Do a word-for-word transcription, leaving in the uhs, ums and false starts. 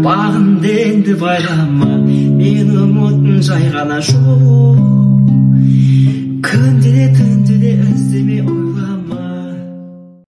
бағынды енді байлама, мен ұмытын жай ғана жоқ. Күнде де түнде де іздеме